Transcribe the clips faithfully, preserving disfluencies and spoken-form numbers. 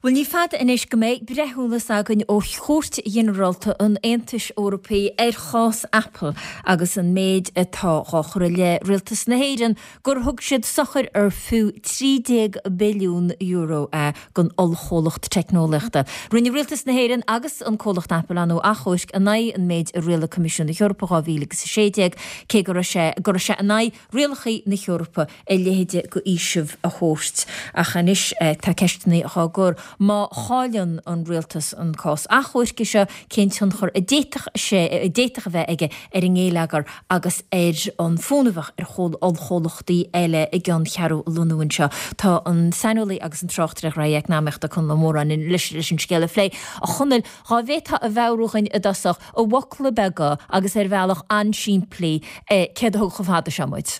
Well, ní fad inis go méid brethúlas agan ó chóirt dhéanarálta an Aontais Eorpaí ar chás Apple agus an méid atá chóir le rialtas na héireann gur thug siad sochar ar fiú trídéag billiún euro a gon olcholacht technoliachta. Rinne rialtas na héireann agus an cólacht Apple anú achóisc a naid an méid a riala Comisiún na Eorpa á bhílegus séideag cé gur sé gur sé a naid rialachaí na Eorpa é léhéide go ísibh a chóirt a chanis tá ceistnaí a gur má cháileann an rialtas an cás achóisce se cén chur a déitach sé a déitach bheith aige ar an ngéileagar agus ar an fónamhah ar chóil olcholachtaí eile i gan chearú lunúin seo. Tá an sanolaí agus an trochttar ra eagnáimeachta chun le mór an in leis leis an scéile phlé a chunil rá bhétha a bhehruchain a dasach a bhocla bega agus ar bhealach an siimplí céad thug chomhada semuid.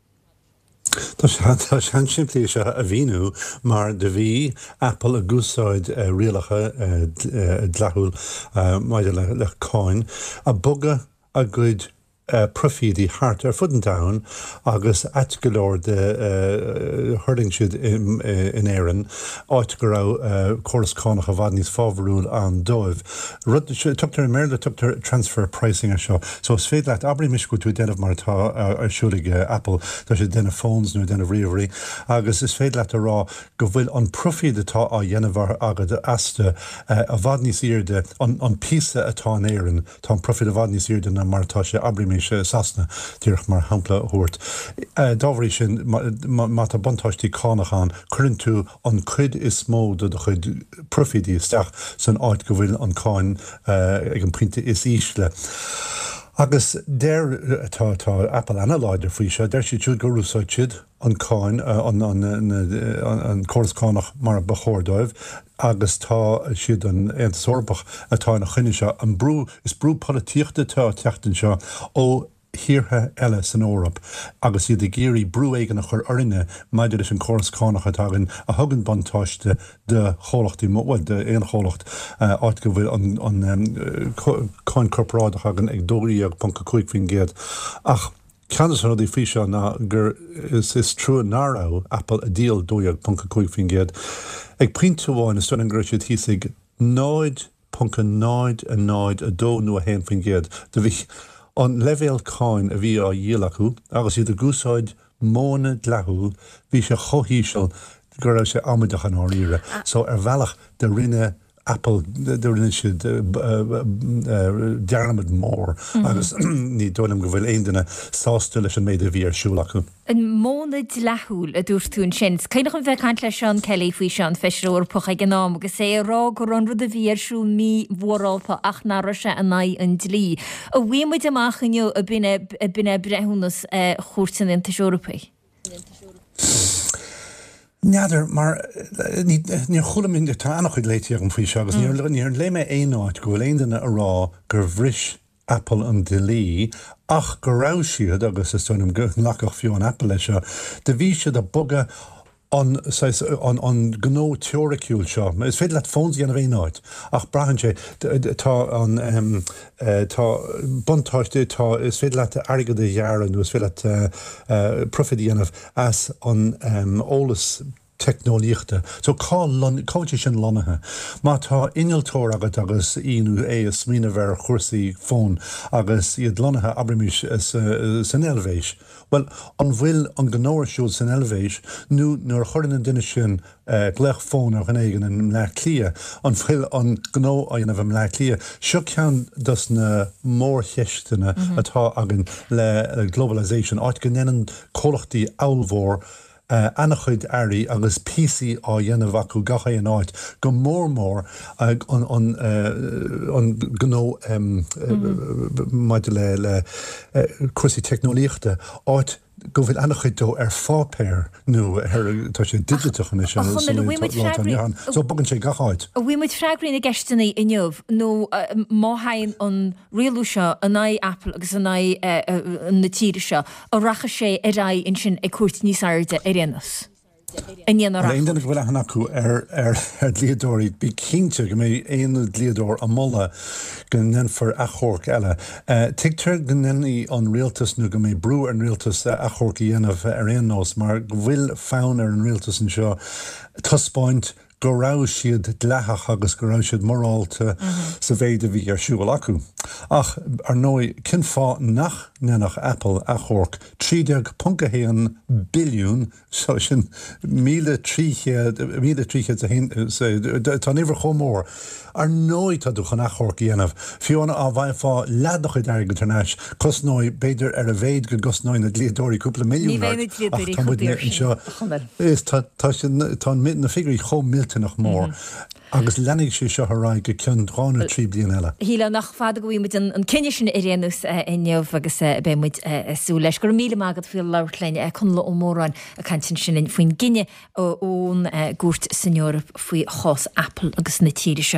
Tá sean siimplí se a bhíú mar de bhí Apple a gúsáid rialacha dlethúil maidide le cáin a boga a gcuid Uh, profídí hart ar fud an down agus atgolóir de uh, hurling siad in, uh, in éireann áit go raibh uh, choras cánach a bhd níos fábharúil an dóibh. Tuachtar méle tuachtar transfer pricing a seo. So is féad leit abrí miscú tú déanamh mar atá ar siúlaigh Apple tá sé déanamh phones nó déanamh riomhrí agus is féad leit a rá go bhfuil an profíd atá á dhéanamh agad asta uh, a bhd níos irde an písa atá in éireann tá an profíd a bhd níos irde na mar atá sé abrí sasna dúach mar hampla thuirt. Dábharí sin má a buntáistí cánachán chuann tú an chuid is mó do chuid profidí isteach san áit go bhfuil an cáin ag an puinte is ísle. Agus déir atá Apple analyzer faoi se, déir si tú go rúsáid siad an cáin an choras cánach mar ba chórdóibh agus tá siad an Aontas Eorpach atá na chuine seo an brú is brú políochta tá teachtain seo ó hiortha eile san Eorp agus iad a géirí brú éigen a chur orine maidir is an choras cánach atágan a thugann bantáiste de chólachtaí móil de éon chólacht áit go bhfuil an cáin corporádach agan ag dóíag panca chuig fin géad ach Canada san rudí fí seo ná gur is is trú nárá Apple a díal dóíag panca chuig fin géad ag printúháin is an gréisiid hísigh náid panca náid a náid a dó nó a hen fin géad de bhí an levéal cáin a bhí á dhéalachu agus iad a gúsáid móna dlethúil bhí sé chohíisiil go raibh sé amideach an áíre. So ar bhealach de rinne Apple de rinne siad dearmid mór agus ní dólam go bhfuil aon duine sásta leis an méid a bhí ar siúlachu. An móna dlethúil a dúirtún sin. Cainach an bheith cant leis an Kelly faoi sean feisir Eorpach ag gnám agus é rá gur an rud a bhí ar siúl mí mhórálpa ach nára se a naid an dlí. A bhfuimid amach inniu a bine brethúnas chóirtan Aontais Eorpaí. Neadidir, mar ní chulam in de tánach chuid léitiar an faoi se agus níor le mé éáid go bhfuil aon duine a rá gur bhris Apple an delí ach go rá siad agus is tunm go nachach fiú an Apple lei seo de bhí siad a boga an an gnó teoriciúil seo. Is féidir leat fóns gan a bhéáid ach brahan sé tá an tá buntáiste tá is féidir leat airgad a dhearan nó is féidir leat profidíanamh as an ólas technolíochta. So cáilte sin lonathe. Má tá inaltóir agat agus inú é a smína bhar chuirsaí fón agus iad lonathe abrimis san elvéis. Well, an bhfuil an gnóir siúil san elvéis nó nuair chuirn an duine sin glech fón ar an éigen an mle clia an bhfuil an gnó a dhéanamh mle clia. Seo ceann dus na mór theisteanna atá agan le globalisation áit go neann cólachtaí áilmhór Uh, annach chuid airí agus P C á dhéanamh acu gacha an áit go mór mór ag an an an gnó maidide le le cuasaí technolíochta áit go bhfuil annach chuid dó ar fápéir nó ar tá sé digitachan is so bogann sé gachaid. A bhfuimid freagraí na geisteanna inniuh nó má hain an rialú seo a naid Apple agus a naid na tíre seo a racha sé a ra in sin ag cuairt níos airde ar réanas. Ein den bhfuil an acu ar ar líadóirí bí cínte go mé éon líadóir a molla go nen for achorc eile. Tigtar go nenní an rialtas nó go mé brú an rialtas achorc dhéanamh ar éon nós mar bhfuil fán ar an rialtas an seo tuspáint go rá siad lethach agus go rá siad morálte sa bhéide bhí ar siúil acu. Ach ar nói cin fá nach nenach Apple a chórc trídeag puncahéan billiún so sin míle tríchéad míle tríchéad a hin tá níomhar chomór. Ar nói tá dúchan a chórc dhéanamh. Fiona á bhaid fá leadach i d airg tarnáis cos nói beidir ar a bhéid go gus nói na líadóirí cúpla milliún. Tá mit na figurí chom milta nach mór. Agus lenig sé seo ráid go cean rána trí blion eile. Híle nach fád go bhí mit an cinne sin i réanús inneomh agus bé muid sú leis gur míle mágad fi leirlein chun le ómórráin a cantin sin faoin Guinne ón gúirt san Eorp faoi chás Apple agus na tíiri seo.